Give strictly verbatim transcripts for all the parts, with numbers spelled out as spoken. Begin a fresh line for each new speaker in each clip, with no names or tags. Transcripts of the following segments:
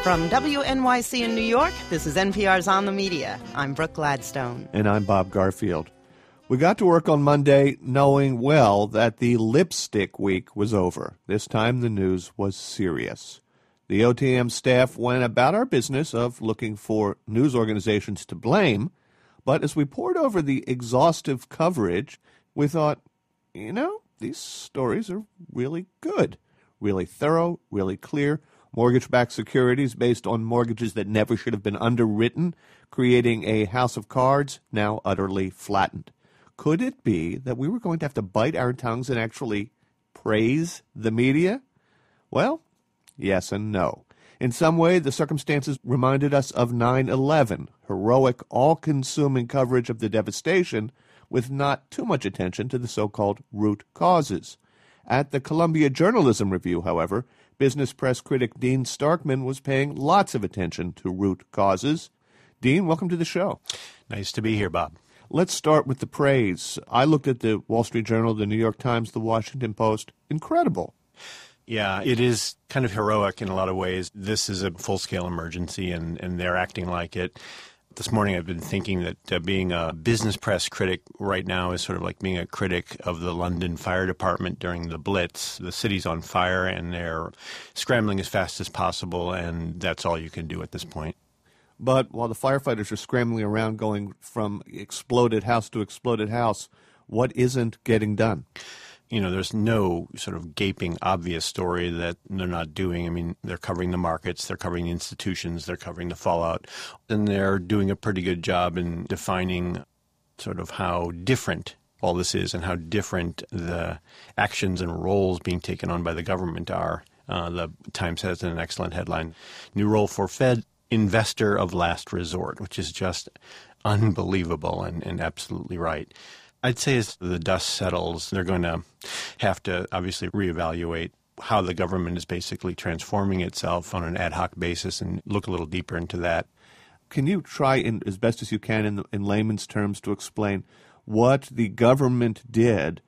From W N Y C in New York, this is N P R's On the Media. I'm Brooke Gladstone.
And I'm Bob Garfield. We got to work on Monday knowing well that the lipstick week was over. This time the news was serious. The O T M staff went about our business of looking for news organizations to blame, but as we pored over the exhaustive coverage, we thought, you know, these stories are really good, really thorough, really clear. Mortgage-backed securities based on mortgages that never should have been underwritten, creating a house of cards now utterly flattened. Could it be that we were going to have to bite our tongues and actually praise the media? Well, yes and no. In some way, the circumstances reminded us of nine eleven, heroic, all-consuming coverage of the devastation with not too much attention to the so-called root causes. At the Columbia Journalism Review, however, business press critic Dean Starkman was paying lots of attention to root causes. Dean, welcome to the show.
Nice to be here, Bob.
Let's start with the praise. I looked at the Wall Street Journal, the New York Times, the Washington Post. Incredible.
Yeah, it is kind of heroic in a lot of ways. This is a full-scale emergency, and, and they're acting like it. This morning I've been thinking that uh, being a business press critic right now is sort of like being a critic of the London Fire Department during the Blitz. The city's on fire and they're scrambling as fast as possible, and that's all you can do at this point.
But while the firefighters are scrambling around going from exploded house to exploded house, what isn't getting done?
You know, there's no sort of gaping obvious story that they're not doing. I mean, they're covering the markets, they're covering the institutions, they're covering the fallout, and they're doing a pretty good job in defining sort of how different all this is and how different the actions and roles being taken on by the government are. Uh, the Times has an excellent headline, "New role for Fed, investor of last resort," which is just unbelievable and, and absolutely right. I'd say as the dust settles, they're going to have to obviously reevaluate how the government is basically transforming itself on an ad hoc basis and look a little deeper into that.
Can you try, in, as best as you can in, in layman's terms, to explain what the government did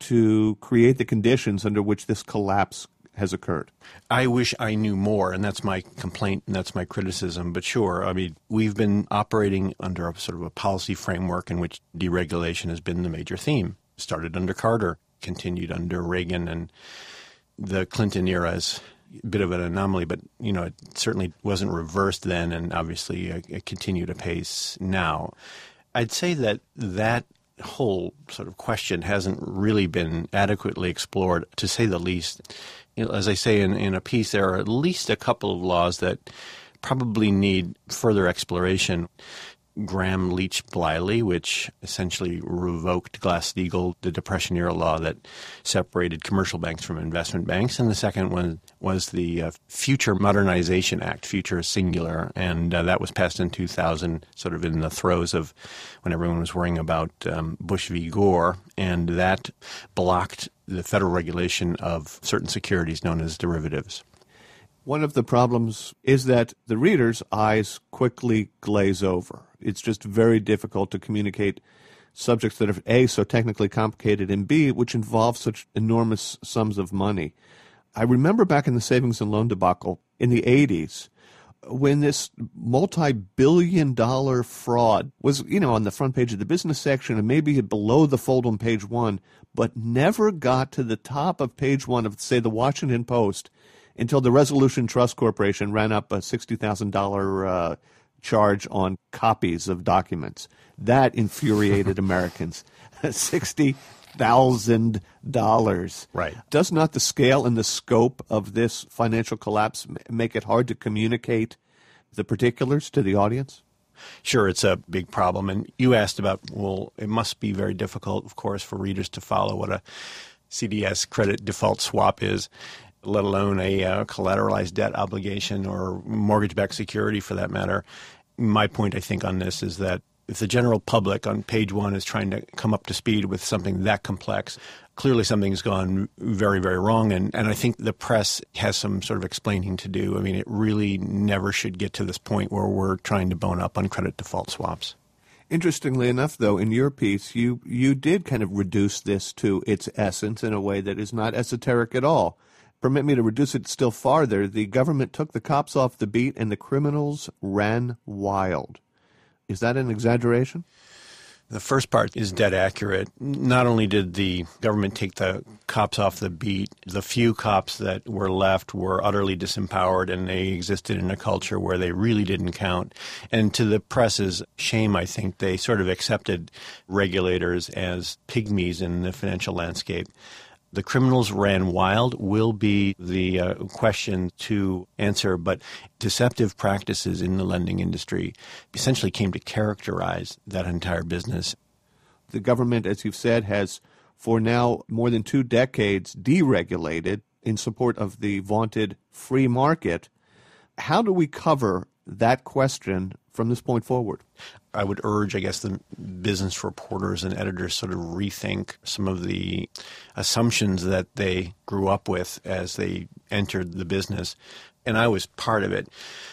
to create the conditions under which this collapse has occurred?
I wish I knew more, and that's my complaint and that's my criticism. But sure, I mean, we've been operating under a sort of a policy framework in which deregulation has been the major theme. Started under Carter, continued under Reagan, and the Clinton era is a bit of an anomaly, but, you know, it certainly wasn't reversed then, and obviously it, it continued apace now. I'd say that that whole sort of question hasn't really been adequately explored, to say the least. You know, as I say in, in a piece, there are at least a couple of laws that probably need further exploration. Graham-Leach-Bliley, which essentially revoked Glass-Steagall, the Depression-era law that separated commercial banks from investment banks. And the second one was the uh, Future Modernization Act, Future singular, and uh, that was passed in two thousand, sort of in the throes of when everyone was worrying about um, Bush v. Gore, and that blocked the federal regulation of certain securities known as derivatives.
One of the problems is that the reader's eyes quickly glaze over. It's just very difficult to communicate subjects that are, A, so technically complicated, and B, which involve such enormous sums of money. I remember back in the savings and loan debacle in the eighties, when this multi-billion dollar fraud was, you know, on the front page of the business section and maybe below the fold on page one, but never got to the top of page one of, say, the Washington Post until the Resolution Trust Corporation ran up a sixty thousand dollars uh, charge on copies of documents. That infuriated Americans. sixty thousand dollars.
Right.
Does not the scale and the scope of this financial collapse make it hard to communicate the particulars to the audience?
Sure, it's a big problem. And you asked about, well, it must be very difficult, of course, for readers to follow what a C D S credit default swap is, let alone a uh, collateralized debt obligation or mortgage-backed security for that matter. My point, I think, on this is that if the general public on page one is trying to come up to speed with something that complex, clearly something's gone very, very wrong. And, and I think the press has some sort of explaining to do. I mean, it really never should get to this point where we're trying to bone up on credit default swaps.
Interestingly enough, though, in your piece, you, you did kind of reduce this to its essence in a way that is not esoteric at all. permit me to reduce it still farther. The government took the cops off the beat and the criminals ran wild. Is that an exaggeration?
The first part is dead accurate. Not only did the government take the cops off the beat, the few cops that were left were utterly disempowered, and they existed in a culture where they really didn't count. And to the press's shame, I think, they sort of accepted regulators as pygmies in the financial landscape. The criminals ran wild will be the uh, question to answer, but deceptive practices in the lending industry essentially came to characterize that entire business.
The government, as you've said, has for now more than two decades deregulated in support of the vaunted free market. How do we cover that question from this point forward?
I would urge, I guess, the business reporters and editors sort of rethink some of the assumptions that they grew up with as they entered the business. And I was part of it.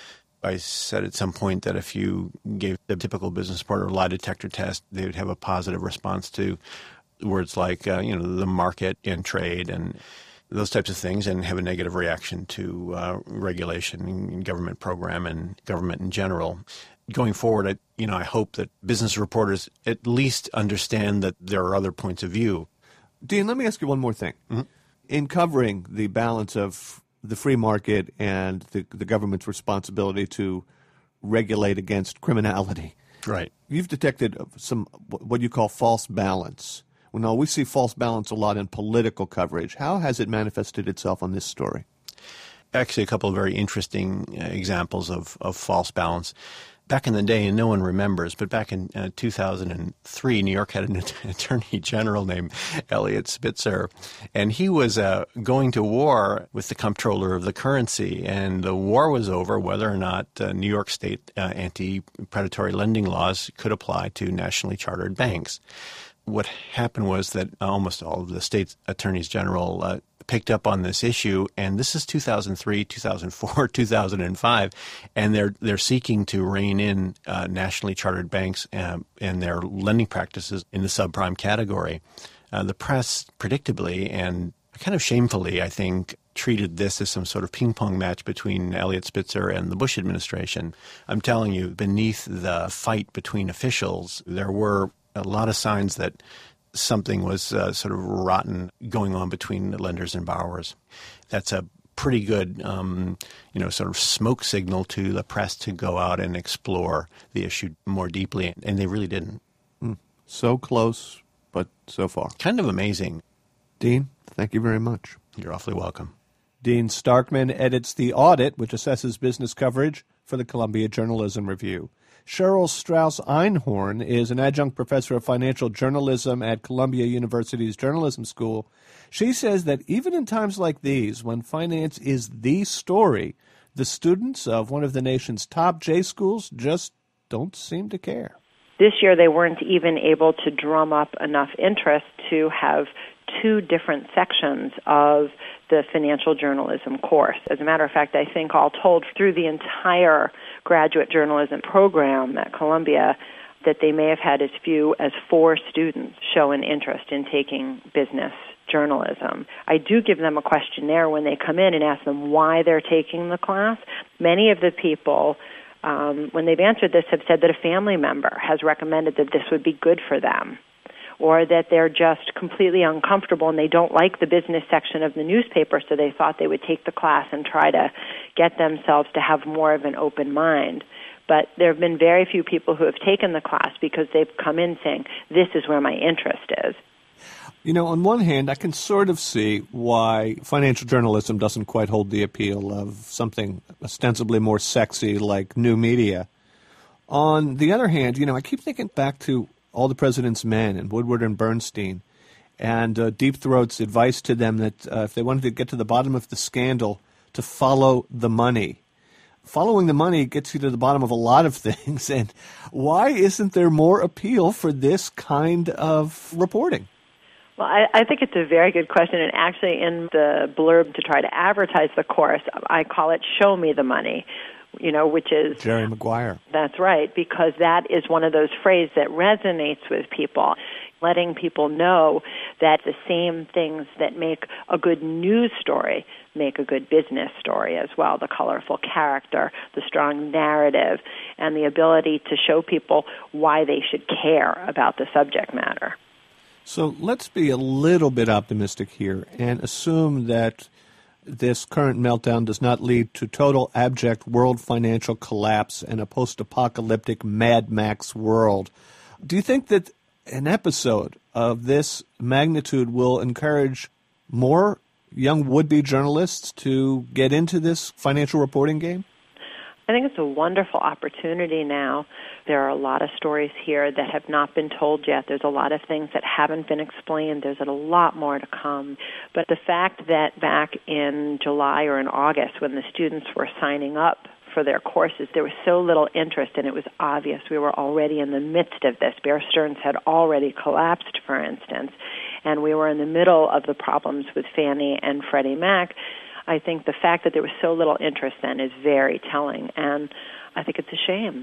I said at some point that if you gave the typical business reporter a lie detector test, they would have a positive response to words like, uh, you know, the market and trade and those types of things, and have a negative reaction to uh, regulation and government program and government in general. Going forward, I, you know, I hope that business reporters at least understand that there are other points of view.
Dean, let me ask you one more thing. Mm-hmm. In covering the balance of the free market and the, the government's responsibility to regulate against criminality,
right?
You've detected some what you call false balance. Well, no, we see false balance a lot in political coverage. How has it manifested itself on this story?
Actually, a couple of very interesting uh, examples of, of false balance. Back in the day, and no one remembers, but back in uh, two thousand three, New York had an attorney general named Eliot Spitzer, and he was uh, going to war with the comptroller of the currency, and the war was over whether or not uh, New York State uh, anti-predatory lending laws could apply to nationally chartered banks. What happened was that almost all of the state attorneys general uh, picked up on this issue, and this is two thousand three, two thousand four, two thousand five, and they're they're seeking to rein in uh, nationally chartered banks um, and their lending practices in the subprime category. Uh, the press, predictably and kind of shamefully, I think, treated this as some sort of ping-pong match between Eliot Spitzer and the Bush administration. I'm telling you, beneath the fight between officials, there were a lot of signs that something was uh, sort of rotten going on between lenders and borrowers. That's a pretty good, um, you know, sort of smoke signal to the press to go out and explore the issue more deeply, and they really didn't.
Mm. So close, but so far.
Kind of amazing.
Dean, thank you very much.
You're awfully welcome.
Dean Starkman edits The Audit, which assesses business coverage for the Columbia Journalism Review. Cheryl Strauss-Einhorn is an adjunct professor of financial journalism at Columbia University's Journalism School. She says that even in times like these, when finance is the story, the students of one of the nation's top J schools just don't seem to care.
This year they weren't even able to drum up enough interest to have two different sections of the financial journalism course. As a matter of fact, I think all told, through the entire graduate journalism program at Columbia, that they may have had as few as four students show an interest in taking business journalism. I do give them a questionnaire when they come in and ask them why they're taking the class. Many of the people, um, when they've answered this, have said that a family member has recommended that this would be good for them, or that they're just completely uncomfortable and they don't like the business section of the newspaper, so they thought they would take the class and try to get themselves to have more of an open mind. But there have been very few people who have taken the class because they've come in saying, this is where my interest is.
You know, on one hand, I can sort of see why financial journalism doesn't quite hold the appeal of something ostensibly more sexy like new media. On the other hand, you know, I keep thinking back to All the President's Men and Woodward and Bernstein, and uh, Deep Throat's advice to them that uh, if they wanted to get to the bottom of the scandal, to follow the money. Following the money gets you to the bottom of a lot of things, and why isn't there more appeal for this kind of reporting?
Well, I, I think it's a very good question, and actually in the blurb to try to advertise the course, I call it Show Me the Money. You know, which is
Jerry Maguire.
That's right, because that is one of those phrases that resonates with people. letting people know that the same things that make a good news story make a good business story as well. The colorful character, the strong narrative, and the ability to show people why they should care about the subject matter.
So let's be a little bit optimistic here and assume that this current meltdown does not lead to total abject world financial collapse and a post-apocalyptic Mad Max world. Do you think that an episode of this magnitude will encourage more young would-be journalists to get into this financial reporting game?
I think it's a wonderful opportunity now. There are a lot of stories here that have not been told yet. There's a lot of things that haven't been explained. There's a lot more to come. But the fact that back in July or in August, when the students were signing up for their courses, there was so little interest, and it was obvious we were already in the midst of this. Bear Stearns had already collapsed, for instance, and we were in the middle of the problems with Fannie and Freddie Mac. I think the fact that there was so little interest then is very telling, and I think it's a shame.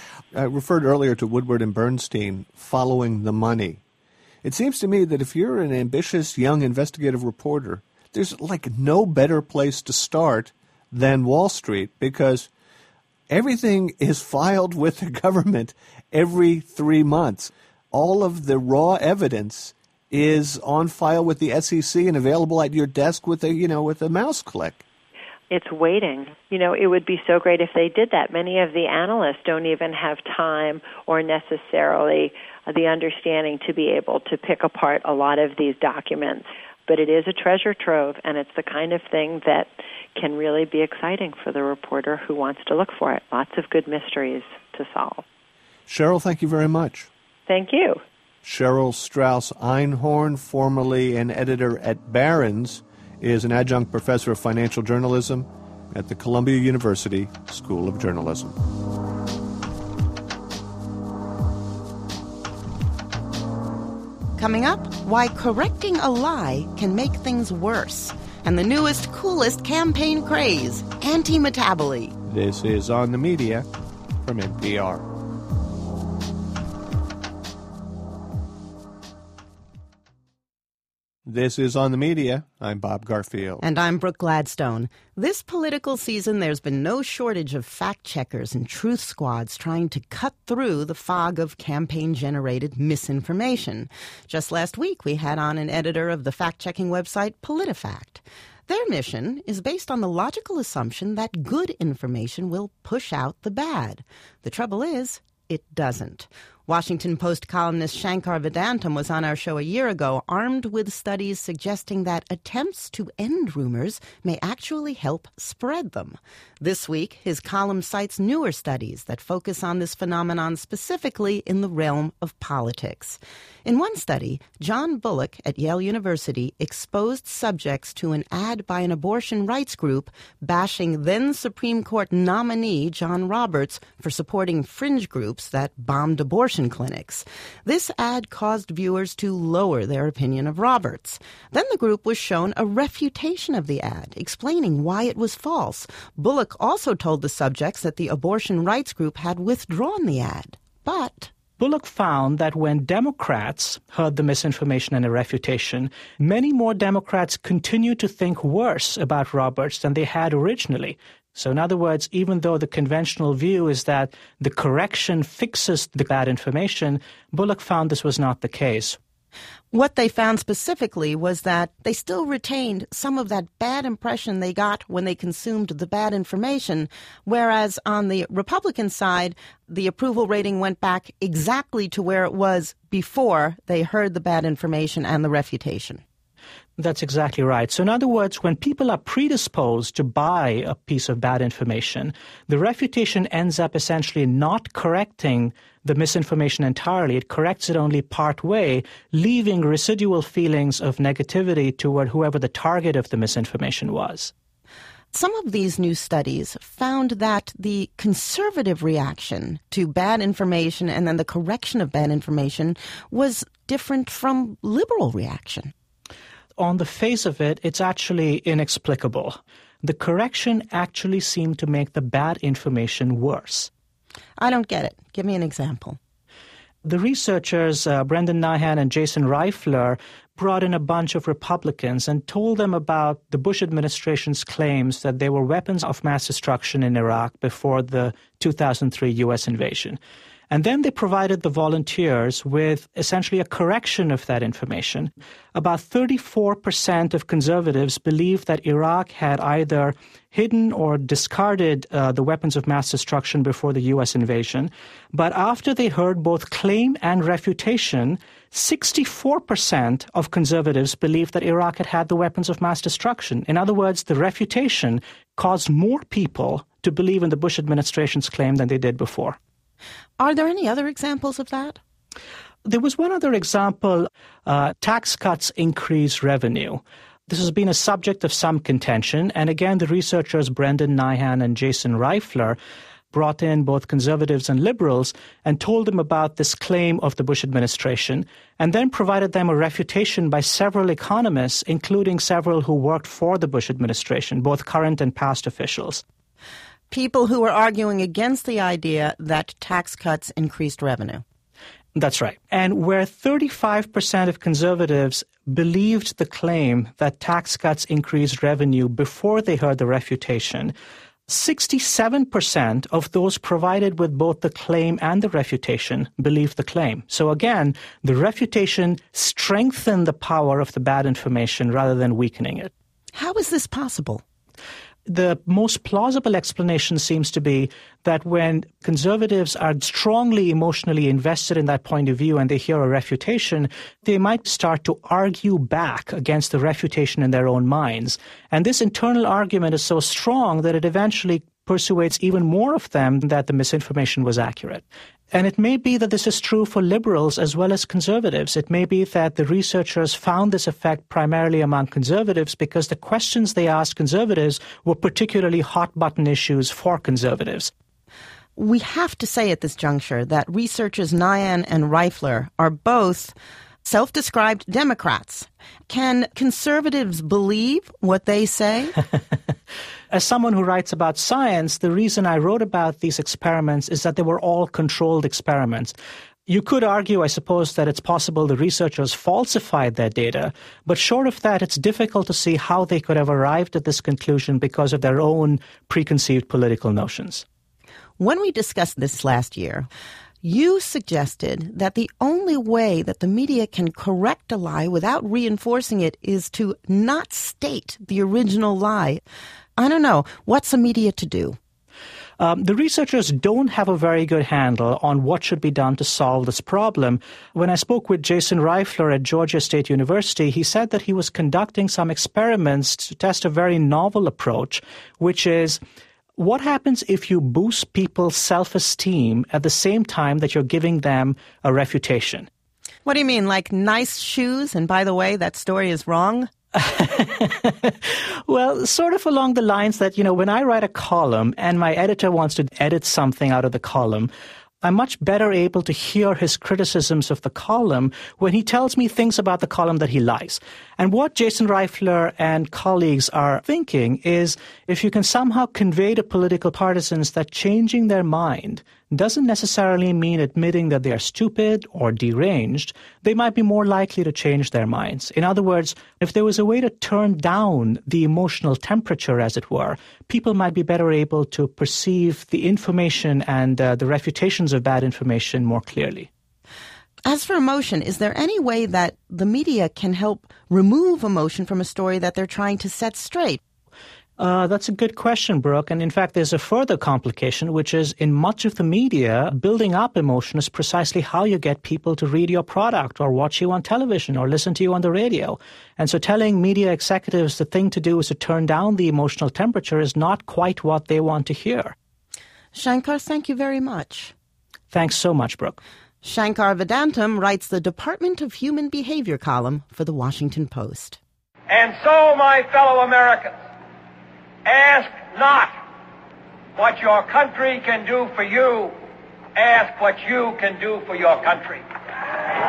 I referred earlier to Woodward and Bernstein following the money. It seems to me that if you're an ambitious young investigative reporter, there's like no better place to start than Wall Street, because everything is filed with the government every three months. All of the raw evidence is on file with the S E C and available at your desk with a, you know, with a mouse click.
It's waiting. You know, it would be so great if they did that. Many of the analysts don't even have time or necessarily the understanding to be able to pick apart a lot of these documents. But it is a treasure trove, and it's the kind of thing that can really be exciting for the reporter who wants to look for it. Lots of good mysteries to solve.
Cheryl, thank you very much.
Thank you.
Cheryl Strauss Einhorn, formerly an editor at Barron's, is an adjunct professor of financial journalism at the Columbia University School of Journalism.
Coming up, why correcting a lie can make things worse, and the newest, coolest campaign craze, anti-metaboly.
This is On the Media from N P R. This is On the Media. I'm Bob Garfield.
And I'm Brooke Gladstone. This political season, there's been no shortage of fact-checkers and truth squads trying to cut through the fog of campaign-generated misinformation. Just last week, we had on an editor of the fact-checking website PolitiFact. Their mission is based on the logical assumption that good information will push out the bad. The trouble is, it doesn't. Washington Post columnist Shankar Vedantam was on our show a year ago, armed with studies suggesting that attempts to end rumors may actually help spread them. This week, his column cites newer studies that focus on this phenomenon specifically in the realm of politics. In one study, John Bullock at Yale University exposed subjects to an ad by an abortion rights group bashing then Supreme Court nominee John Roberts for supporting fringe groups that bombed abortion clinics. This ad caused viewers to lower their opinion of Roberts. Then the group was shown a refutation of the ad, explaining why it was false. Bullock also told the subjects that the abortion rights group had withdrawn the ad. But
Bullock found that when Democrats heard the misinformation and a refutation, many more Democrats continued to think worse about Roberts than they had originally. So in other words, even though the conventional view is that the correction fixes the bad information, Bullock found this was not the case.
What they found specifically was that they still retained some of that bad impression they got when they consumed the bad information, whereas on the Republican side, the approval rating went back exactly to where it was before they heard the bad information and the refutation.
That's exactly right. So in other words, when people are predisposed to buy a piece of bad information, the refutation ends up essentially not correcting the misinformation entirely. It corrects it only part way, leaving residual feelings of negativity toward whoever the target of the misinformation was.
Some of these new studies found that the conservative reaction to bad information and then the correction of bad information was different from liberal reaction.
On the face of it, it's actually inexplicable. The correction actually seemed to make the bad information worse.
I don't get it. Give me an example.
The researchers, uh, Brendan Nyhan and Jason Reifler, brought in a bunch of Republicans and told them about the Bush administration's claims that there were weapons of mass destruction in Iraq before the two thousand three U S invasion. And then they provided the volunteers with essentially a correction of that information. About thirty-four percent of conservatives believed that Iraq had either hidden or discarded uh, the weapons of mass destruction before the U S invasion. But after they heard both claim and refutation, sixty-four percent of conservatives believed that Iraq had had the weapons of mass destruction. In other words, the refutation caused more people to believe in the Bush administration's claim than they did before.
Are there any other examples of that?
There was one other example. Uh, tax cuts increase revenue. This has been a subject of some contention. And again, the researchers Brendan Nyhan and Jason Reifler brought in both conservatives and liberals and told them about this claim of the Bush administration, and then provided them a refutation by several economists, including several who worked for the Bush administration, both current and past officials.
People who were arguing against the idea that tax cuts increased revenue.
That's right. And where thirty-five percent of conservatives believed the claim that tax cuts increased revenue before they heard the refutation, sixty-seven percent of those provided with both the claim and the refutation believed the claim. So again, the refutation strengthened the power of the bad information rather than weakening it.
How is this possible?
The most plausible explanation seems to be that when conservatives are strongly emotionally invested in that point of view and they hear a refutation, they might start to argue back against the refutation in their own minds. And this internal argument is so strong that it eventually persuades even more of them that the misinformation was accurate. And it may be that this is true for liberals as well as conservatives. It may be that the researchers found this effect primarily among conservatives because the questions they asked conservatives were particularly hot-button issues for conservatives.
We have to say at this juncture that researchers Nyhan and Reifler are both self-described Democrats. Can conservatives believe what they say?
As someone who writes about science, the reason I wrote about these experiments is that they were all controlled experiments. You could argue, I suppose, that it's possible the researchers falsified their data, but short of that, it's difficult to see how they could have arrived at this conclusion because of their own preconceived political notions.
When we discussed this last year, you suggested that the only way that the media can correct a lie without reinforcing it is to not state the original lie. I don't know. What's the media to do?
Um, the researchers don't have a very good handle on what should be done to solve this problem. When I spoke with Jason Reifler at Georgia State University, he said that he was conducting some experiments to test a very novel approach, which is, what happens if you boost people's self-esteem at the same time that you're giving them a refutation?
What do you mean, like nice shoes? And by the way, that story is wrong?
Well, sort of along the lines that, you know, when I write a column and my editor wants to edit something out of the column, I'm much better able to hear his criticisms of the column when he tells me things about the column that he likes. And what Jason Reifler and colleagues are thinking is if you can somehow convey to political partisans that changing their mind doesn't necessarily mean admitting that they are stupid or deranged, they might be more likely to change their minds. In other words, if there was a way to turn down the emotional temperature, as it were, people might be better able to perceive the information and uh, the refutations of bad information more clearly.
As for emotion, is there any way that the media can help remove emotion from a story that they're trying to set straight?
Uh, that's a good question, Brooke. And in fact, there's a further complication, which is in much of the media, building up emotion is precisely how you get people to read your product or watch you on television or listen to you on the radio. And so telling media executives the thing to do is to turn down the emotional temperature is not quite what they want to hear.
Shankar, thank you very much.
Thanks so much, Brooke.
Shankar Vedantam writes the Department of Human Behavior column for The Washington Post.
And so, my fellow Americans, ask not what your country can do for you. Ask what you can do for your country.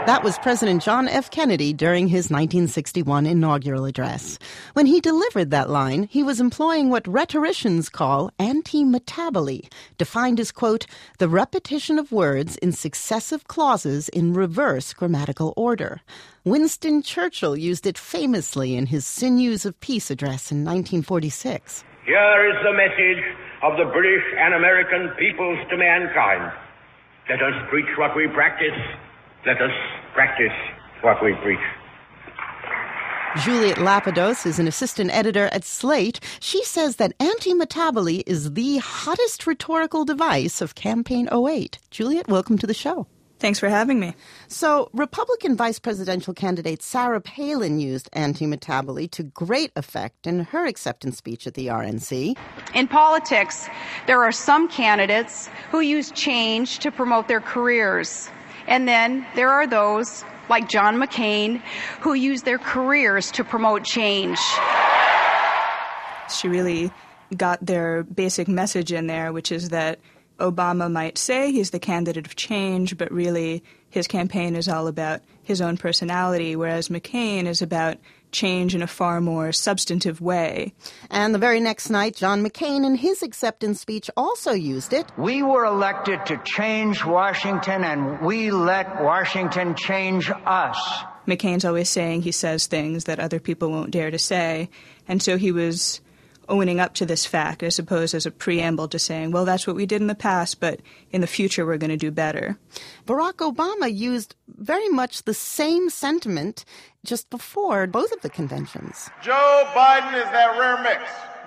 That was President John F. Kennedy during his nineteen sixty-one inaugural address. When he delivered that line, he was employing what rhetoricians call anti-metaboly, defined as, quote, the repetition of words in successive clauses in reverse grammatical order. Winston Churchill used it famously in his Sinews of Peace address in nineteen forty-six.
Here is the message of the British and American peoples to mankind. Let us preach what we practice. Let us practice what we preach.
Juliet Lapidos is an assistant editor at Slate. She says that anti-metaboly is the hottest rhetorical device of Campaign oh eight. Juliet, welcome to the show.
Thanks for having me.
So, Republican vice presidential candidate Sarah Palin used anti-metaboly to great effect in her acceptance speech at the R N C.
In politics, there are some candidates who use change to promote their careers. And then there are those, like John McCain, who use their careers to promote change.
She really got their basic message in there, which is that Obama might say he's the candidate of change, but really his campaign is all about his own personality, whereas McCain is about change in a far more substantive way.
And the very next night, John McCain, in his acceptance speech, also used it.
We were elected to change Washington, and we let Washington change us.
McCain's always saying he says things that other people won't dare to say, and so he was owning up to this fact, I suppose, as a preamble to saying, well, that's what we did in the past, but in the future we're going to do better.
Barack Obama used very much the same sentiment just before both of the conventions.
Joe Biden is that rare mix.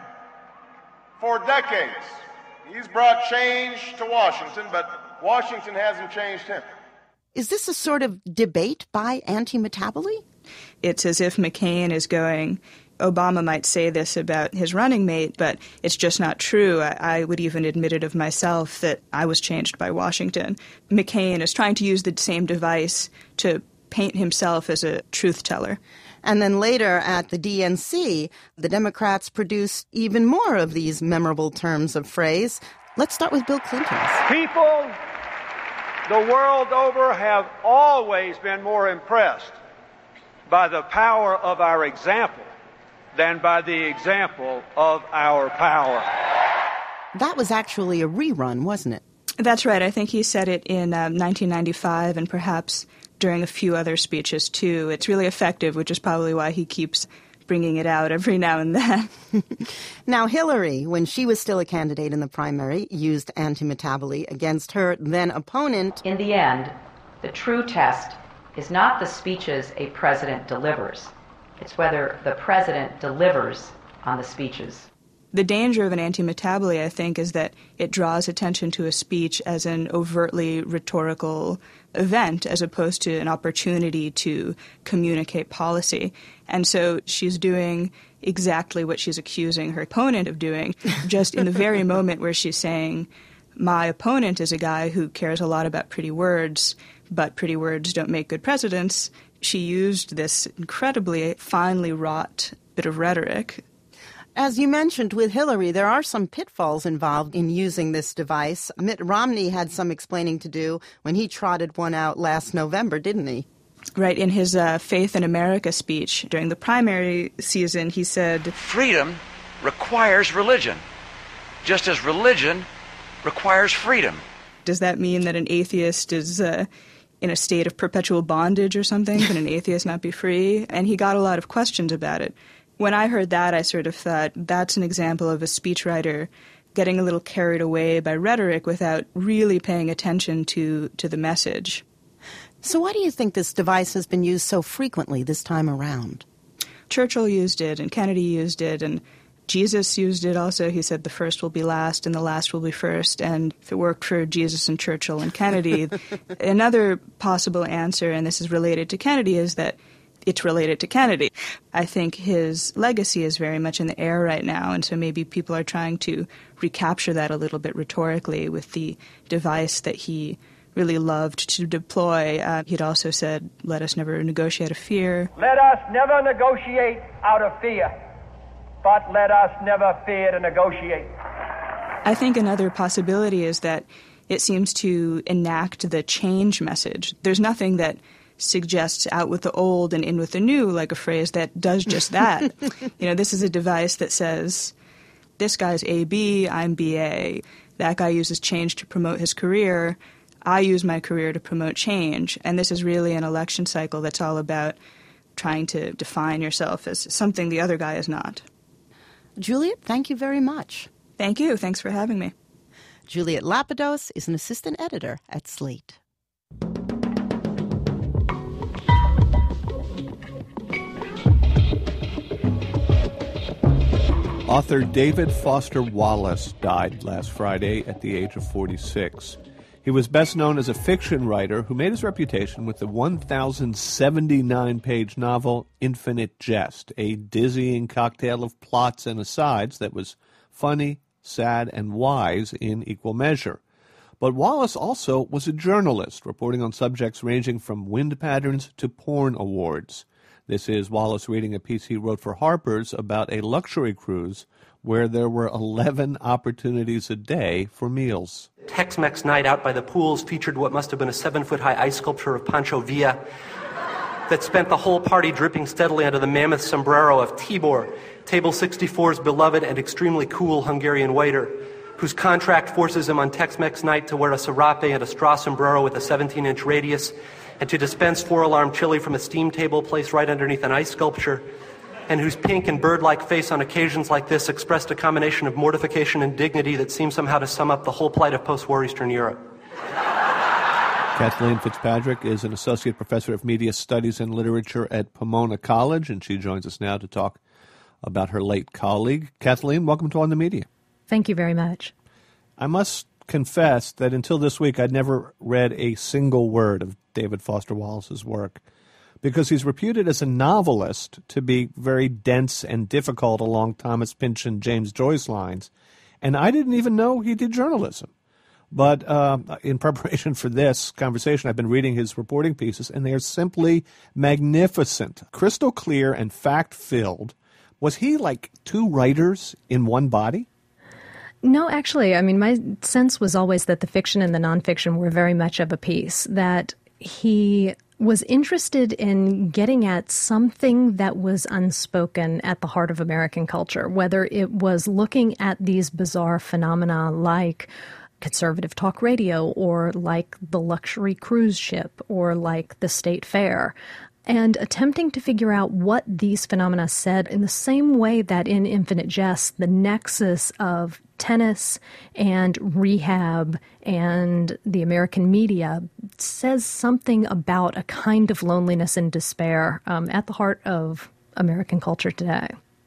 For decades, he's brought change to Washington, but Washington hasn't changed him.
Is this a sort of debate by anti-metaboly?
It's as if McCain is going, Obama might say this about his running mate, but it's just not true. I, I would even admit it of myself that I was changed by Washington. McCain is trying to use the same device to paint himself as a truth teller.
And then later at the D N C, the Democrats produced even more of these memorable terms of phrase. Let's start with Bill Clinton's.
People the world over have always been more impressed by the power of our example than by the example of our power.
That was actually a rerun, wasn't it?
That's right. I think he said it in um, nineteen ninety-five and perhaps during a few other speeches, too. It's really effective, which is probably why he keeps bringing it out every now and then.
Now, Hillary, when she was still a candidate in the primary, used anti-metaboly against her then opponent.
In the end, the true test is not the speeches a president delivers. It's whether the president delivers on the speeches.
The danger of an anti-metaboly, I think, is that it draws attention to a speech as an overtly rhetorical event as opposed to an opportunity to communicate policy. And so she's doing exactly what she's accusing her opponent of doing, just in the very moment where she's saying, my opponent is a guy who cares a lot about pretty words, but pretty words don't make good presidents. She used this incredibly finely wrought bit of rhetoric.
As you mentioned with Hillary, there are some pitfalls involved in using this device. Mitt Romney had some explaining to do when he trotted one out last November, didn't he?
Right. In his uh, Faith in America speech during the primary season, he said,
freedom requires religion, just as religion requires freedom.
Does that mean that an atheist is uh, in a state of perpetual bondage or something? Can an atheist not be free? And he got a lot of questions about it. When I heard that, I sort of thought that's an example of a speechwriter getting a little carried away by rhetoric without really paying attention to, to the message.
So why do you think this device has been used so frequently this time around?
Churchill used it, and Kennedy used it, and Jesus used it also. He said the first will be last and the last will be first. And if it worked for Jesus and Churchill and Kennedy, another possible answer, and this is related to Kennedy, is that it's related to Kennedy. I think his legacy is very much in the air right now, and so maybe people are trying to recapture that a little bit rhetorically with the device that he really loved to deploy. Uh, he'd also said, let us never negotiate out of fear.
Let us never negotiate out of fear, but let us never fear to negotiate.
I think another possibility is that it seems to enact the change message. There's nothing that suggests out with the old and in with the new, like a phrase that does just that. You know, this is a device that says, this guy's A B, I'm B A. That guy uses change to promote his career. I use my career to promote change. And this is really an election cycle that's all about trying to define yourself as something the other guy is not.
Juliet, thank you very much.
Thank you. Thanks for having me.
Juliet Lapidos is an assistant editor at Slate.
Author David Foster Wallace died last Friday at the age of forty-six. He was best known as a fiction writer who made his reputation with the one thousand seventy-nine page novel Infinite Jest, a dizzying cocktail of plots and asides that was funny, sad, and wise in equal measure. But Wallace also was a journalist, reporting on subjects ranging from wind patterns to porn awards. This is Wallace reading a piece he wrote for Harper's about a luxury cruise where there were eleven opportunities a day for meals.
Tex-Mex night out by the pools featured what must have been a seven-foot-high ice sculpture of Pancho Villa that spent the whole party dripping steadily under the mammoth sombrero of Tibor, Table sixty-four's beloved and extremely cool Hungarian waiter, whose contract forces him on Tex-Mex night to wear a serape and a straw sombrero with a seventeen inch radius, and to dispense four-alarm chili from a steam table placed right underneath an ice sculpture, and whose pink and bird-like face on occasions like this expressed a combination of mortification and dignity that seemed somehow to sum up the whole plight of post-war Eastern Europe.
Kathleen Fitzpatrick is an associate professor of media studies and literature at Pomona College, and she joins us now to talk about her late colleague. Kathleen, welcome to On the Media.
Thank you very much.
I must confess that until this week I'd never read a single word of David Foster Wallace's work, because he's reputed as a novelist to be very dense and difficult along Thomas Pynchon and James Joyce lines, and I didn't even know he did journalism. But uh, in preparation for this conversation, I've been reading his reporting pieces, and they are simply magnificent, crystal clear and fact-filled. Was he like two writers in one body?
No, actually, I mean, my sense was always that the fiction and the nonfiction were very much of a piece, that he was interested in getting at something that was unspoken at the heart of American culture, whether it was looking at these bizarre phenomena like conservative talk radio or like the luxury cruise ship or like the state fair, and attempting to figure out what these phenomena said in the same way that in Infinite Jest, the nexus of tennis and rehab and the American media says something about a kind of loneliness and despair um, at the heart of American culture today.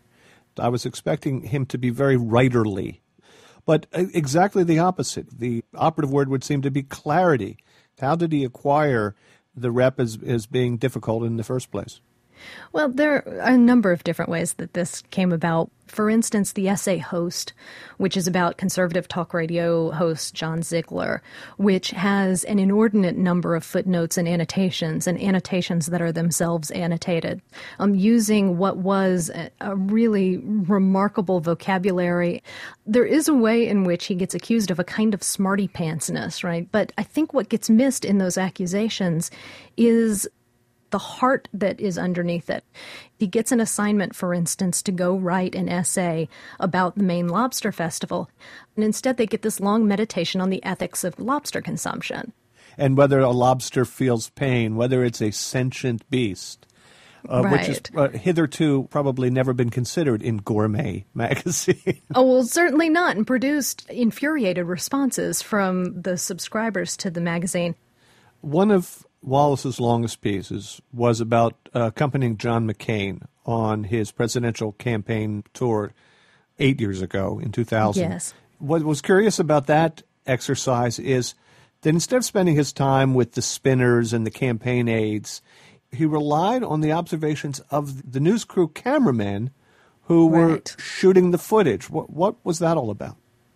I was expecting him to be very writerly, but exactly the opposite. The operative word would seem to be clarity. How did he acquire the rep as, as being difficult in the first place?
Well, there are a number of different ways that this came about. For instance, the essay Host, which is about conservative talk radio host John Ziegler, which has an inordinate number of footnotes and annotations, and annotations that are themselves annotated, um, using what was a, a really remarkable vocabulary. There is a way in which he gets accused of a kind of smarty pantsness, right? But I think what gets missed in those accusations is the heart that is underneath it. He gets an assignment, for instance, to go write an essay about the Maine Lobster Festival. And instead they get this long meditation on the ethics of lobster consumption.
And whether a lobster feels pain, whether it's a sentient beast, uh,
right.
which has uh, hitherto probably never been considered in Gourmet magazine.
Oh, well, certainly not, and produced infuriated responses from the subscribers to the magazine.
One of Wallace's longest pieces was about uh, accompanying John McCain on his presidential campaign tour eight years ago in two thousand.
Yes.
What was curious about that exercise is that instead of spending his time with the spinners and the campaign aides, he relied on the observations of the news crew cameramen who were
right.
shooting the footage. What, what was that all about?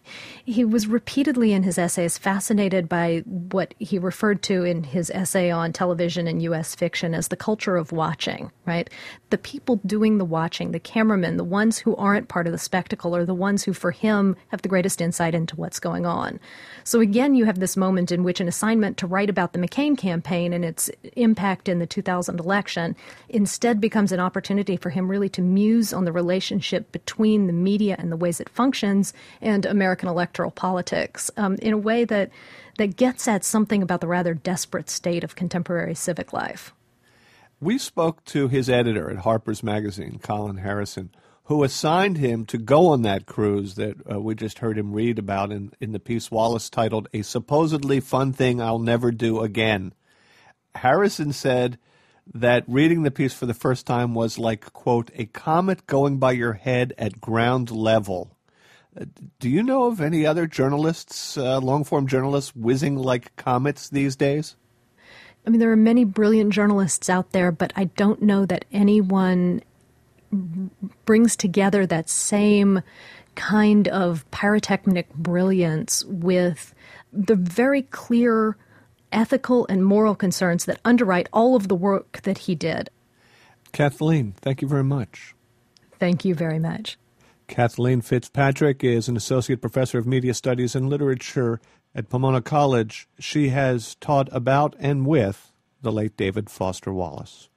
he was repeatedly in his essays fascinated by what he referred to in his essay on television and U S fiction as the culture of watching, right? The people doing the watching, the cameramen, the ones who aren't part of the spectacle are the ones who, for him, have the greatest insight into what's going on. So again, you have this moment in which an assignment to write about the McCain campaign and its impact in the two thousand election instead becomes an opportunity for him really to muse on the relationship between the media and the ways it functions and American electoral politics um, in a way that that gets at something about the rather desperate state of contemporary civic life.
We spoke to his editor at Harper's Magazine, Colin Harrison, who assigned him to go on that cruise that uh, we just heard him read about in, in the piece Wallace titled A Supposedly Fun Thing I'll Never Do Again. Harrison said that reading the piece for the first time was like, quote, a comet going by your head at ground level. Do you know of any other journalists, uh, long-form journalists, whizzing like comets these days?
I mean, there are many brilliant journalists out there, but I don't know that anyone brings together that same kind of pyrotechnic brilliance with the very clear ethical and moral concerns that underwrite all of the work that he did.
Kathleen, thank you very much.
Thank you very much.
Kathleen Fitzpatrick is an associate professor of media studies and literature at Pomona College. She has taught about and with the late David Foster Wallace.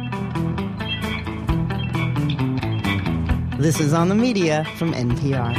This is On the Media from N P R.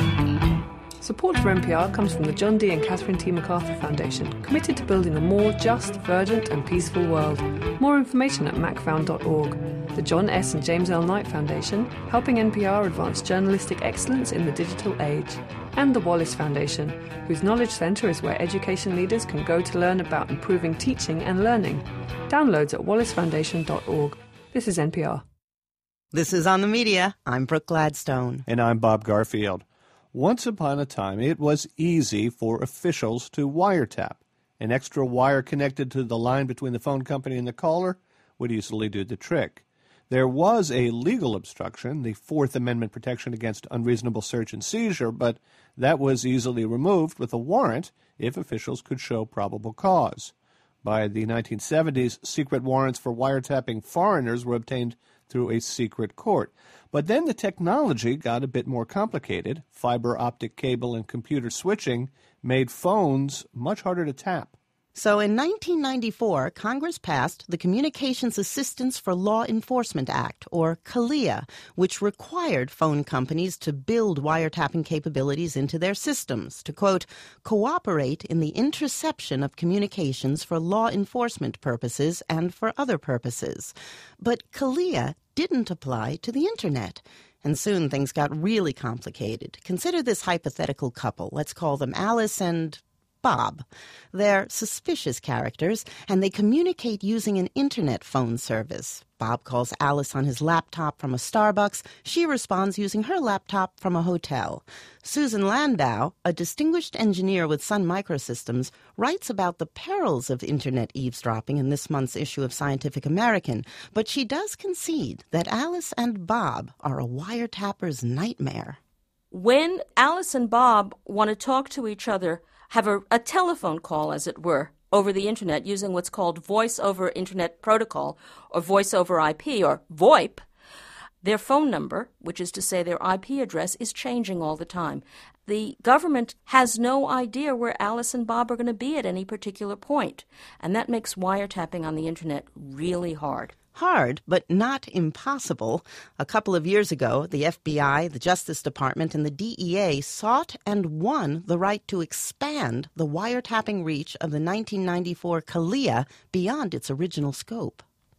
Support for N P R comes from the John D. and Catherine T. MacArthur Foundation, committed to building a more just, verdant and peaceful world. More information at macfound dot org. The John S. and James L. Knight Foundation, helping N P R advance journalistic excellence in the digital age. And the Wallace Foundation, whose Knowledge Centre is where education leaders can go to learn about improving teaching and learning. Downloads at wallace foundation dot org. This is N P R.
This is On the Media. I'm Brooke Gladstone.
And I'm Bob Garfield. Once upon a time, it was easy for officials to wiretap. An extra wire connected to the line between the phone company and the caller would easily do the trick. There was a legal obstruction, the Fourth Amendment protection against unreasonable search and seizure, but that was easily removed with a warrant if officials could show probable cause. By the nineteen seventies, secret warrants for wiretapping foreigners were obtained through a secret court. But then the technology got a bit more complicated. Fiber optic cable and computer switching made phones much harder to tap.
So in nineteen ninety-four, Congress passed the Communications Assistance for Law Enforcement Act, or CALEA, which required phone companies to build wiretapping capabilities into their systems to, quote, cooperate in the interception of communications for law enforcement purposes and for other purposes. But CALEA didn't apply to the Internet. And soon things got really complicated. Consider this hypothetical couple. Let's call them Alice and Bob. They're suspicious characters, and they communicate using an internet phone service. Bob calls Alice on his laptop from a Starbucks. She responds using her laptop from a hotel. Susan Landau, a distinguished engineer with Sun Microsystems, writes about the perils of internet eavesdropping in this month's issue of Scientific American, but she does concede that Alice and Bob are a wiretapper's nightmare.
When Alice and Bob want to talk to each other, have a, a telephone call, as it were, over the Internet using what's called Voice over Internet Protocol, or Voice over I P, or VoIP, their phone number, which is to say their I P address, is changing all the time. The government has no idea where Alice and Bob are going to be at any particular point, and that makes wiretapping on the Internet really hard.
Hard, but not impossible. A couple of years ago, the F B I, the Justice Department, and the D E A sought and won the right to expand the wiretapping reach of the nineteen ninety-four CALEA beyond its original scope.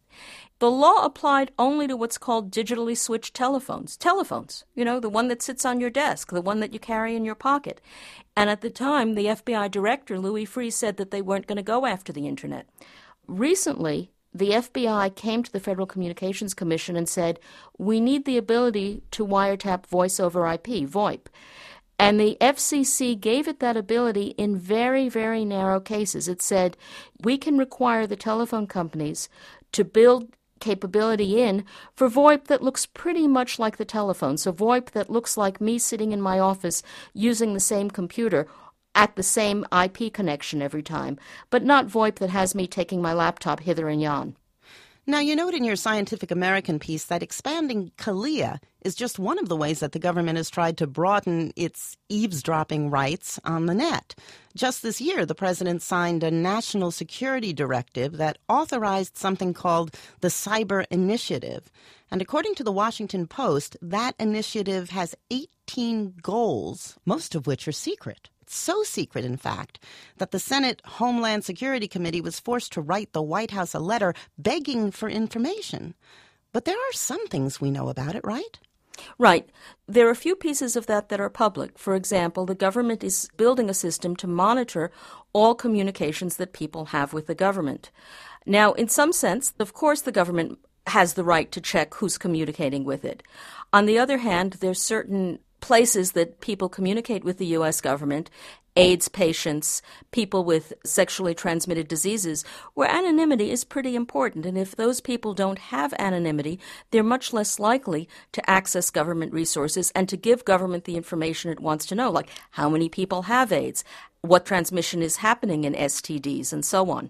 The law applied only to what's called digitally switched telephones. Telephones, you know, the one that sits on your desk, the one that you carry in your pocket. And at the time, the F B I director, Louis Freeh, said that they weren't going to go after the Internet. Recently, the F B I came to the Federal Communications Commission and said, we need the ability to wiretap voice over I P, VoIP. And the F C C gave it that ability in very, very narrow cases. It said, we can require the telephone companies to build capability in for VoIP that looks pretty much like the telephone. So VoIP that looks like me sitting in my office using the same computer, at the same I P connection every time, but not VoIP that has me taking my laptop hither and yon.
Now, you note in your Scientific American piece that expanding CALEA is just one of the ways that the government has tried to broaden its eavesdropping rights on the net. Just this year, the president signed a national security directive that authorized something called the Cyber Initiative. And according to the Washington Post, that initiative has eighteen goals, most of which are secret. So secret, in fact, that the Senate Homeland Security Committee was forced to write the White House a letter begging for information. But there are some things we know about it, right?
Right. There are a few pieces of that that are public. For example, the government is building a system to monitor all communications that people have with the government. Now, in some sense, of course, the government has the right to check who's communicating with it. On the other hand, there's certain places that people communicate with the U S government, AIDS patients, people with sexually transmitted diseases, where anonymity is pretty important. And if those people don't have anonymity, they're much less likely to access government resources and to give government the information it wants to know, like how many people have AIDS, what transmission is happening in S T Ds, and so on.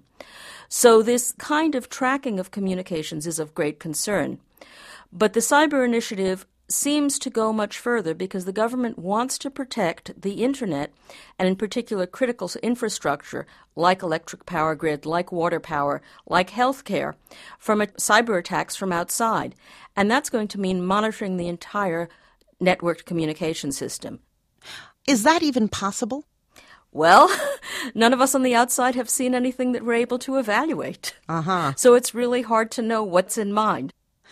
So this kind of tracking of communications is of great concern. But the Cyber Initiative seems to go much further because the government wants to protect the Internet, and in particular critical infrastructure like electric power grid, like water power, like healthcare, from a, cyber attacks from outside. And that's going to mean monitoring the entire networked communication system.
Is that even possible?
Well, none of us on the outside have seen anything that we're able to evaluate.
Uh-huh.
So it's really hard to know what's in mind.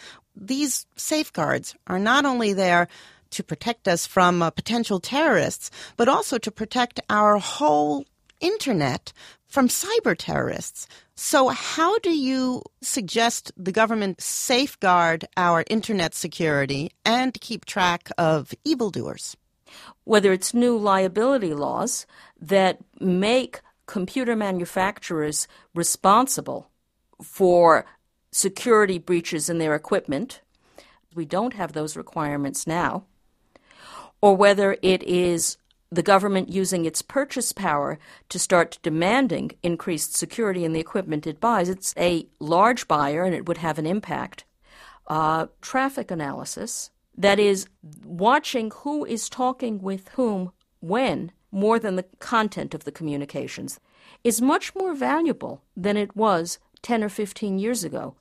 These safeguards are not only there to protect us from uh, potential terrorists, but also to protect our whole Internet from cyber terrorists. So how do you suggest the government safeguard our Internet security and keep track of evildoers?
Whether it's new liability laws that make computer manufacturers responsible for security breaches in their equipment. We don't have those requirements now. Or whether it is the government using its purchase power to start demanding increased security in the equipment it buys. It's a large buyer and it would have an impact. Uh, traffic analysis, that is, watching who is talking with whom when, more than the content of the communications, is much more valuable than it was ten or fifteen years ago.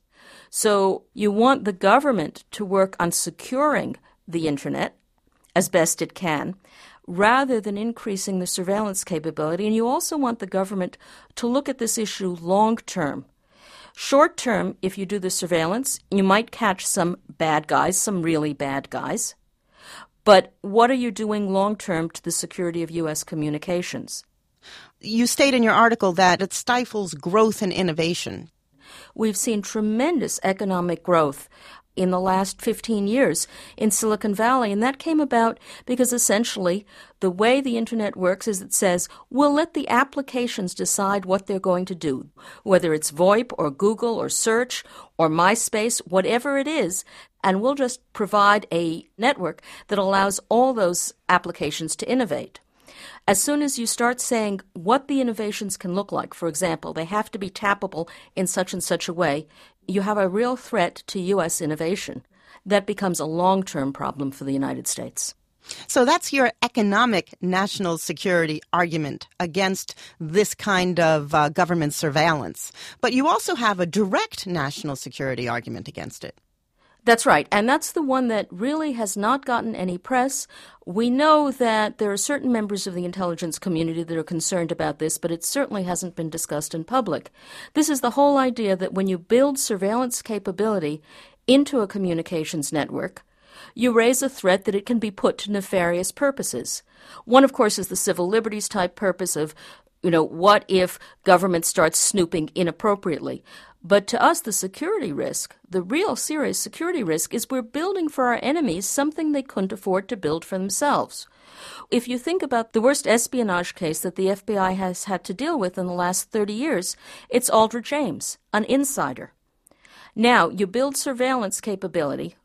So you want the government to work on securing the Internet as best it can, rather than increasing the surveillance capability. And you also want the government to look at this issue long-term. Short-term, if you do the surveillance, you might catch some bad guys, some really bad guys. But what are you doing long-term to the security of U S communications?
You state in your article that it stifles growth and innovation.
We've seen tremendous economic growth in the last fifteen years in Silicon Valley, and that came about because essentially the way the Internet works is it says, we'll let the applications decide what they're going to do, whether it's VoIP or Google or Search or MySpace, whatever it is, and we'll just provide a network that allows all those applications to innovate. As soon as you start saying what the innovations can look like, for example, they have to be tappable in such and such a way, you have a real threat to U S innovation. That becomes a long-term problem for the United States.
So that's your economic national security argument against this kind of uh, government surveillance. But you also have a direct national security argument against it.
That's right, and that's the one that really has not gotten any press. We know that there are certain members of the intelligence community that are concerned about this, but it certainly hasn't been discussed in public. This is the whole idea that when you build surveillance capability into a communications network, you raise a threat that it can be put to nefarious purposes. One, of course, is the civil liberties type purpose of, you know, what if government starts snooping inappropriately? But to us, the security risk, the real serious security risk, is we're building for our enemies something they couldn't afford to build for themselves. If you think about the worst espionage case that the F B I has had to deal with in the last thirty years, it's Aldrich Ames, an insider. Now, you build surveillance capability,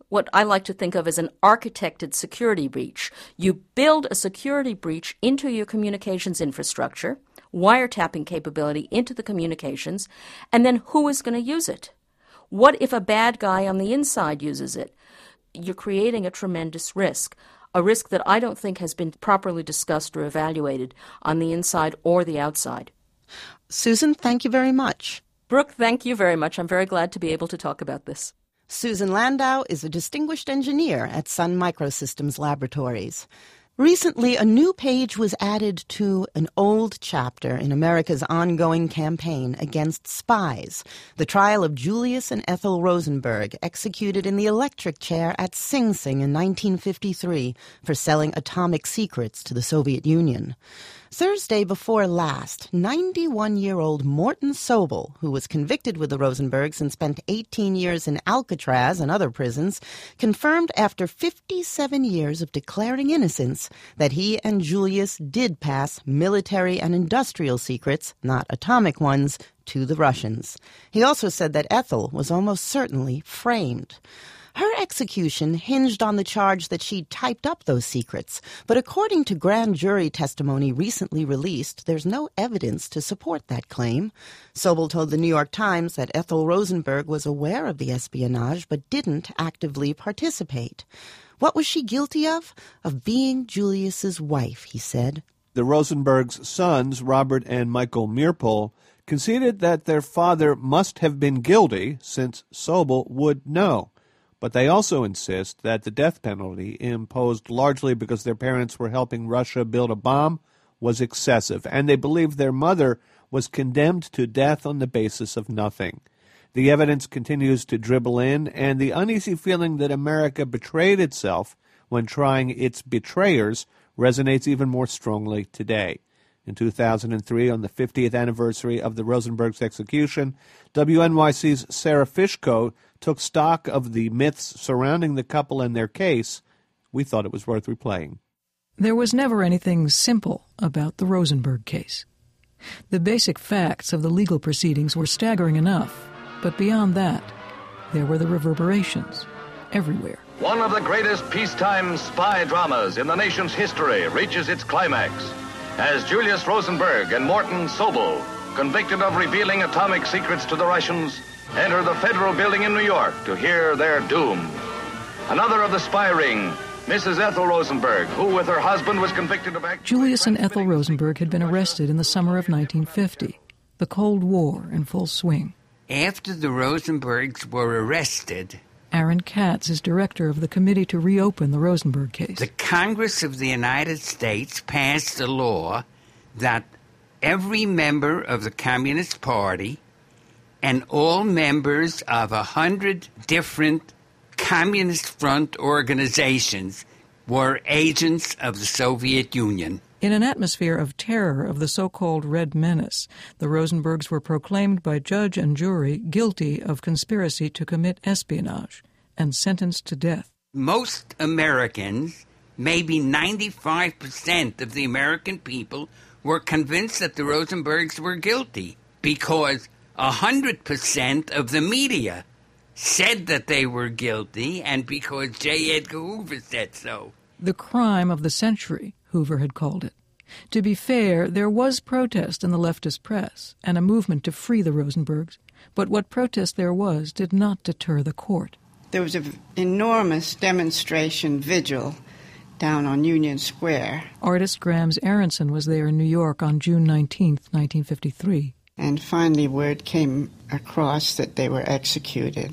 what I like to think of as an architected security breach. You build a security breach into your communications infrastructure, wiretapping capability into the communications, and then who is going to use it? What if a bad guy on the inside uses it? You're creating a tremendous risk, a risk that I don't think has been properly discussed or evaluated on the inside or the outside.
Susan, thank you very much.
Brooke, thank you very much. I'm very glad to be able to talk about this.
Susan Landau is a distinguished engineer at Sun Microsystems Laboratories. Recently, a new page was added to an old chapter in America's ongoing campaign against spies, the trial of Julius and Ethel Rosenberg, executed in the electric chair at Sing Sing in nineteen fifty-three for selling atomic secrets to the Soviet Union. Thursday before last, ninety-one-year-old Morton Sobel, who was convicted with the Rosenbergs and spent eighteen years in Alcatraz and other prisons, confirmed after fifty-seven years of declaring innocence that he and Julius did pass military and industrial secrets, not atomic ones, to the Russians. He also said that Ethel was almost certainly framed. Her execution hinged on the charge that she'd typed up those secrets, but according to grand jury testimony recently released, there's no evidence to support that claim. Sobel told the New York Times that Ethel Rosenberg was aware of the espionage but didn't actively participate. What was she guilty of? Of being Julius's wife, he said.
The Rosenbergs' sons, Robert and Michael Meerpol, conceded that their father must have been guilty since Sobel would know. But they also insist that the death penalty, imposed largely because their parents were helping Russia build a bomb, was excessive, and they believe their mother was condemned to death on the basis of nothing. The evidence continues to dribble in, and the uneasy feeling that America betrayed itself when trying its betrayers resonates even more strongly today. In two thousand three, on the fiftieth anniversary of the Rosenbergs' execution, W N Y C's Sarah Fishko took stock of the myths surrounding the couple and their case. We thought it was worth replaying.
There was never anything simple about the Rosenberg case. The basic facts of the legal proceedings were staggering enough, but beyond that, there were the reverberations everywhere.
One of the greatest peacetime spy dramas in the nation's history reaches its climax as Julius Rosenberg and Morton Sobel, convicted of revealing atomic secrets to the Russians, enter the federal building in New York to hear their doom. Another of the spy ring, Missus Ethel Rosenberg, who with her husband was convicted of...
Julius and Ethel Rosenberg had been arrested in the summer of nineteen fifty, the Cold War in full swing.
After the Rosenbergs were arrested...
Aaron Katz is director of the committee to reopen the Rosenberg case.
The Congress of the United States passed a law that every member of the Communist Party and all members of a hundred different Communist Front organizations were agents of the Soviet Union.
In an atmosphere of terror of the so-called Red Menace, the Rosenbergs were proclaimed by judge and jury guilty of conspiracy to commit espionage and sentenced to death.
Most Americans, maybe ninety-five percent of the American people, were convinced that the Rosenbergs were guilty because one hundred percent of the media said that they were guilty and because J. Edgar Hoover said so.
The crime of the century, Hoover had called it. To be fair, there was protest in the leftist press and a movement to free the Rosenbergs, but what protest there was did not deter the court.
There was an enormous demonstration vigil down on Union Square.
Artist Grams Aronson was there in New York on June nineteenth, nineteen fifty-three.
And finally word came across that they were executed.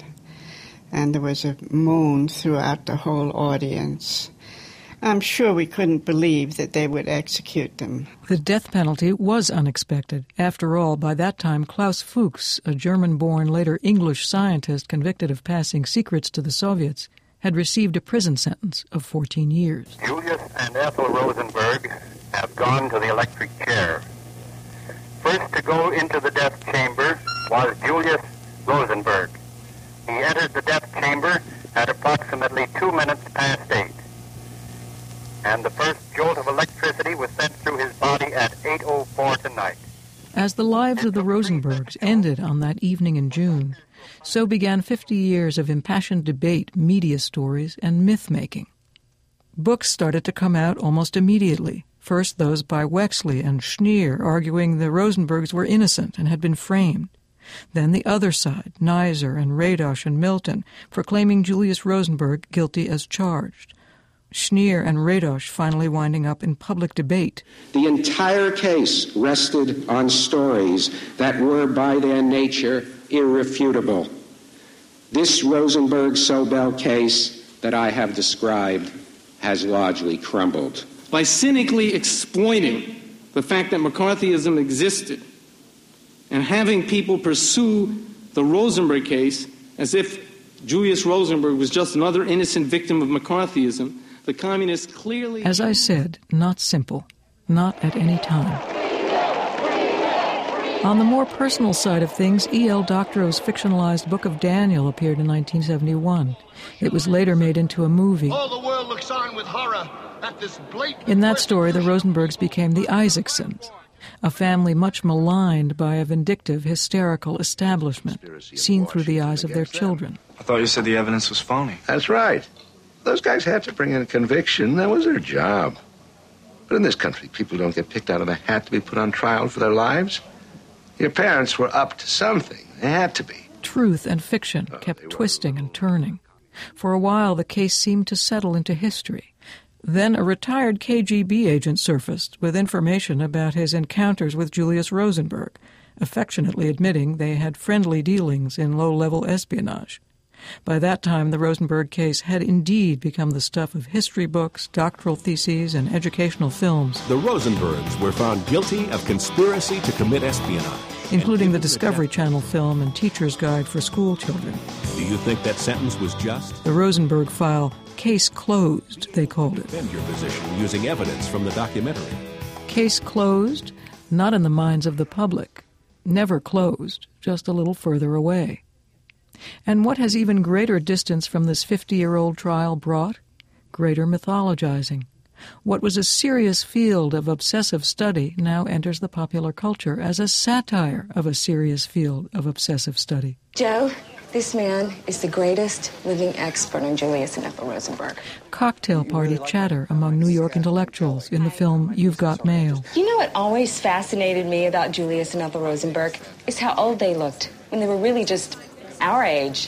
And there was a moan throughout the whole audience. I'm sure we couldn't believe that they would execute them.
The death penalty was unexpected. After all, by that time, Klaus Fuchs, a German-born, later English scientist convicted of passing secrets to the Soviets, had received a prison sentence of fourteen years.
Julius and Ethel Rosenberg have gone to the electric chair. First to go into the death chamber was Julius Rosenberg. He entered the death chamber at approximately two minutes past eight. And the first jolt of electricity was sent through his body at eight oh four tonight.
As the lives of the Rosenbergs ended on that evening in June, So began fifty years of impassioned debate, media stories, and myth-making. Books started to come out almost immediately. First those by Wexley and Schneer, arguing the Rosenbergs were innocent and had been framed. Then the other side, Neiser and Radosh and Milton, proclaiming Julius Rosenberg guilty as charged. Schneer and Radosh finally winding up in public debate.
The entire case rested on stories that were by their nature irrefutable. This Rosenberg-Sobel case that I have described has largely crumbled.
By cynically exploiting the fact that McCarthyism existed and having people pursue the Rosenberg case as if Julius Rosenberg was just another innocent victim of McCarthyism, the communists clearly...
As I said, not simple, not at any time. On the more personal side of things, E L Doctorow's fictionalized Book of Daniel appeared in nineteen seventy-one. It was later made into a movie.
All the world looks on with horror at this blatant...
In that story, the Rosenbergs became the Isaacsons, a family much maligned by a vindictive, hysterical establishment, seen through the eyes of their children.
I thought you said the evidence was phony.
That's right. Those guys had to bring in a conviction. That was their job. But in this country, people don't get picked out of a hat to be put on trial for their lives. Your parents were up to something. They had to be.
Truth and fiction kept twisting and turning. For a while, the case seemed to settle into history. Then a retired K G B agent surfaced with information about his encounters with Julius Rosenberg, affectionately admitting they had friendly dealings in low-level espionage. By that time, the Rosenberg case had indeed become the stuff of history books, doctoral theses, and educational films.
The Rosenbergs were found guilty of conspiracy to commit espionage,
including the Discovery Channel film and Teacher's Guide for School Children.
Do you think that sentence was just?
The Rosenberg file, case closed, they called it.
Defend your position using evidence from the documentary.
Case closed, not in the minds of the public. Never closed, just a little further away. And what has even greater distance from this fifty-year-old trial brought? Greater mythologizing. What was a serious field of obsessive study now enters the popular culture as a satire of a serious field of obsessive study.
Joe, this man is the greatest living expert on Julius and Ethel Rosenberg.
Cocktail party chatter among New York intellectuals in the film You've Got Mail.
You know what always fascinated me about Julius and Ethel Rosenberg is how old they looked when they were really just our age.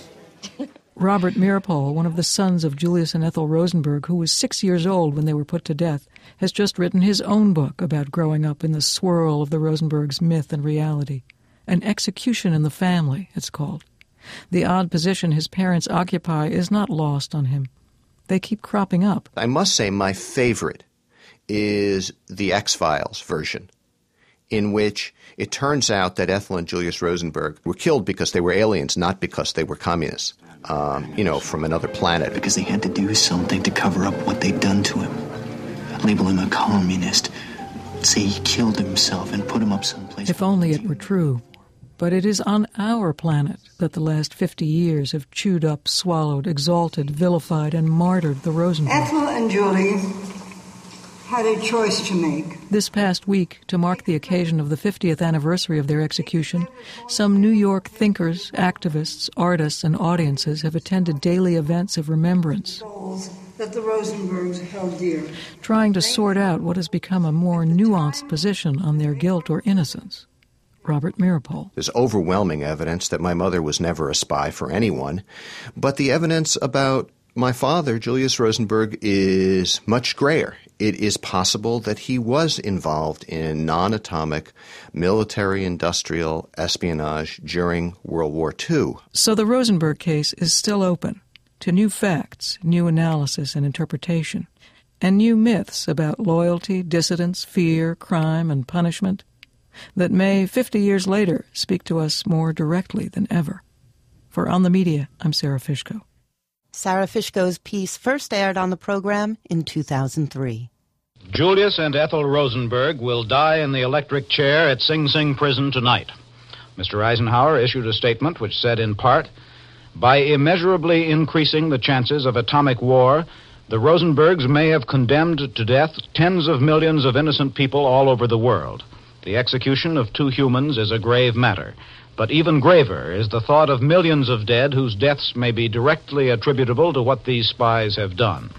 Robert Meeropol, one of the sons of Julius and Ethel Rosenberg, who was six years old when they were put to death, has just written his own book about growing up in the swirl of the Rosenbergs' myth and reality. An Execution in the Family, it's called. The odd position his parents occupy is not lost on him. They keep cropping up.
I must say my favorite is the X-Files version, in which it turns out that Ethel and Julius Rosenberg were killed because they were aliens, not because they were communists, um, you know, from another planet.
Because they had to do something to cover up what they'd done to him. Label him a communist. Say he killed himself and put him up someplace.
If only it were true. But it is on our planet that the last fifty years have chewed up, swallowed, exalted, vilified, and martyred the Rosenbergs.
Ethel and Julie had a choice to make.
This past week, to mark the occasion of the fiftieth anniversary of their execution, some New York thinkers, activists, artists, and audiences have attended daily events of remembrance,
that the Rosenbergs held dear,
trying to sort out what has become a more nuanced position on their guilt or innocence. Robert Meeropol.
There's overwhelming evidence that my mother was never a spy for anyone, but the evidence about my father, Julius Rosenberg, is much grayer. It is possible that he was involved in non-atomic military-industrial espionage during World War Two.
So the Rosenberg case is still open to new facts, new analysis and interpretation, and new myths about loyalty, dissidence, fear, crime, and punishment that may, fifty years later, speak to us more directly than ever. For On the Media, I'm Sarah Fishko.
Sarah Fishko's piece first aired on the program in two thousand three.
Julius and Ethel Rosenberg will die in the electric chair at Sing Sing Prison tonight. Mister Eisenhower issued a statement which said in part, "By immeasurably increasing the chances of atomic war, the Rosenbergs may have condemned to death tens of millions of innocent people all over the world. The execution of two humans is a grave matter. But even graver is the thought of millions of dead whose deaths may be directly attributable to what these spies have done.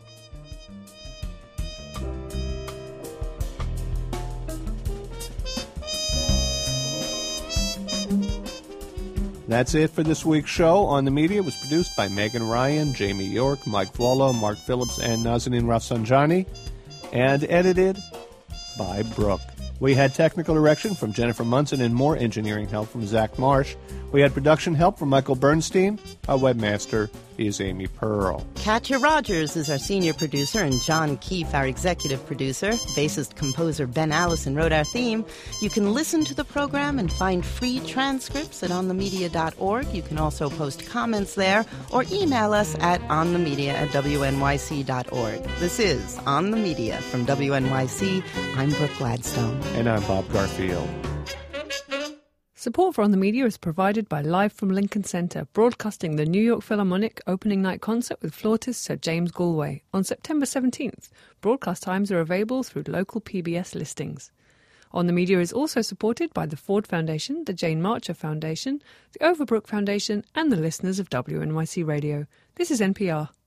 That's it for this week's show. On the Media was produced by Megan Ryan, Jamie York, Mike Vuolo, Mark Phillips, and Nazanin Rafsanjani, and edited by Brooke. We had technical direction from Jennifer Munson and more engineering help from Zach Marsh. We had production help from Michael Bernstein. Our webmaster is Amy Pearl.
Katya Rogers is our senior producer, and John Keefe, our executive producer. Bassist-composer Ben Allison wrote our theme. You can listen to the program and find free transcripts at on the media dot org. You can also post comments there or email us at onthemedia at w n y c dot org. This is On the Media from W N Y C. I'm Brooke Gladstone.
And I'm Bob Garfield.
Support for On the Media is provided by Live from Lincoln Center, broadcasting the New York Philharmonic opening night concert with flautist Sir James Galway on September seventeenth. Broadcast times are available through local P B S listings. On the Media is also supported by the Ford Foundation, the Jane Marcher Foundation, the Overbrook Foundation, and the listeners of W N Y C Radio. This is N P R.